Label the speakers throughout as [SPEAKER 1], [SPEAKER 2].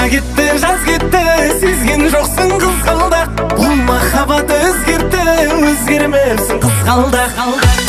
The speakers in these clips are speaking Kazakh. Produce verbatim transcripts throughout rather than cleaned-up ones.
[SPEAKER 1] кетті, жаз кетті, сезген жоқсың қызғалдақ. Бұл махаббат өзгерді, өзгермепсің қызғалдақ.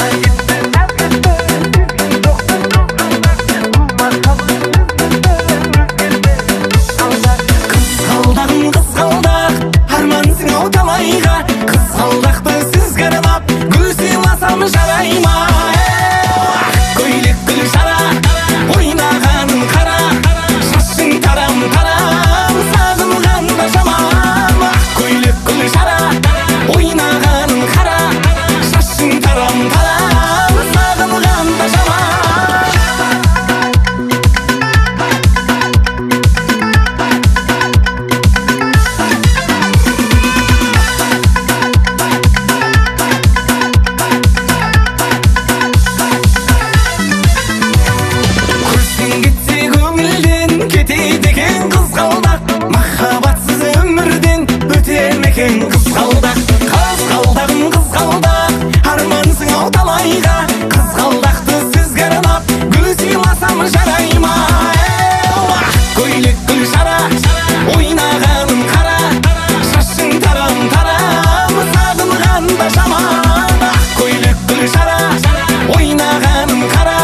[SPEAKER 1] Қызғалдағым қызғалдақ, армансың ау талайға. Қызғалдақты сізге арнап, гүл сыйласам жарай ма? Көйлек гүл жара, ойнағаның қара, шашың тарам тарам, сағынғанда жаман. Көйлек гүл жара, ойнағаның қара, шашың тарам тарам, сағынғанда жаман. Қызғалдақ, қызғалдағым қызғалдақ, армансың ау талайға. Қызғалдақты сізге арнап, гүл сыйласам жарай ма? Көйлек гүл жара, ойнағаным қара, шашың тарам тарам, сағынғанда жаман. Көйлек гүл жара, ойнағаным қара,